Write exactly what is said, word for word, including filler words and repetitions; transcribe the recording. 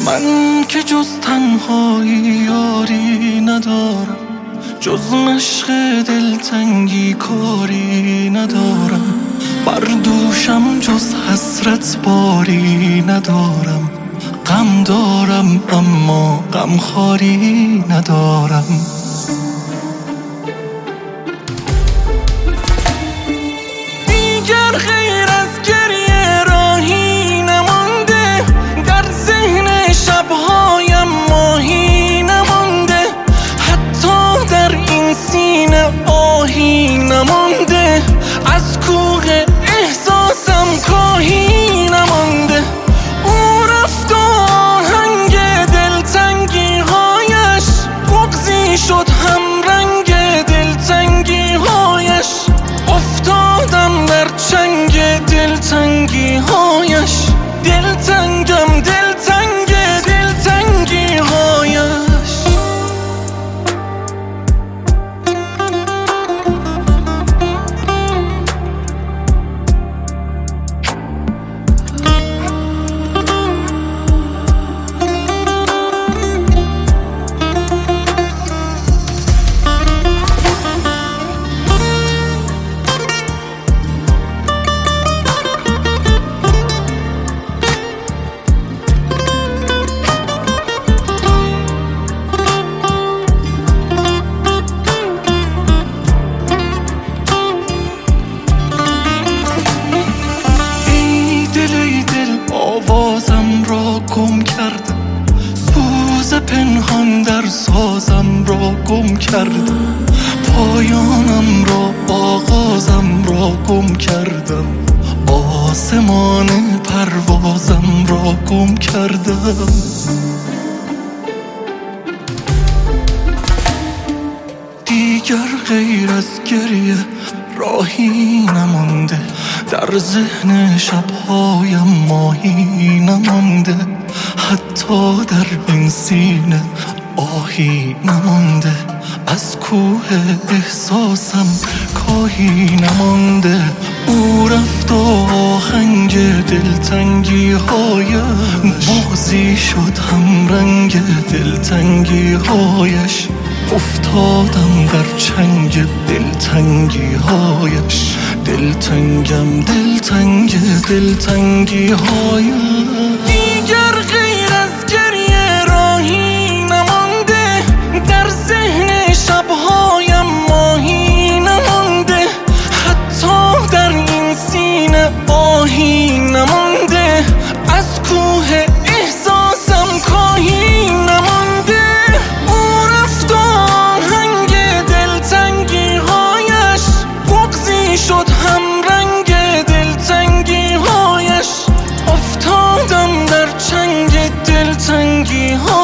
من که جز تنهایی یاری ندارم، جز مشق دلتنگی کاری ندارم. بر دوشم جز حسرت باری ندارم. غم دارم اما غم خواری ندارم. دیگر غیر از گریه راهی نمانده، در ذهن شبهایم ماهی نمانده، حتی در این سینه آهی نمانده، از کوه احساسم کاهی نمانده. او رفت و آهنگ دلتنگی هایش بغضی شد هم رنگ دلتنگی هایش. افتادم در چنگ دلتنگی هایش، دلتنگم دلتنگ دلتنگی هایش. آوازم را گم کردم، سوز پنهان در سازم را گم کردم، پایانم را آغازم را گم کردم، آسمان پروازم را گم کردم. دیگر غیر از گریه راهی نمانده، در ذهن شبهایم ماهی نمانده، حتی در این سینه آهی نمانده، از کوه احساسم کاهی نمانده. او رفت و آهنگ دلتنگی هایم بغضی شد هم رنگ دلتنگی هایش. افتادم در چنگ دلتنگی هایش، دلتنگم دلتنگ دلتنگی هایش. دیگر غیر از گریه راهی نمانده، در ذهن شبهایم ماهی نمانده، حتی در این سینه آهی نمانده، از کوه احساسم کاهی نمانده. او رفت و آهنگ دلتنگی هایش بغضی شد هم رنگ دلتنگی هایش. افتادم در چنگ دلتنگی هایش.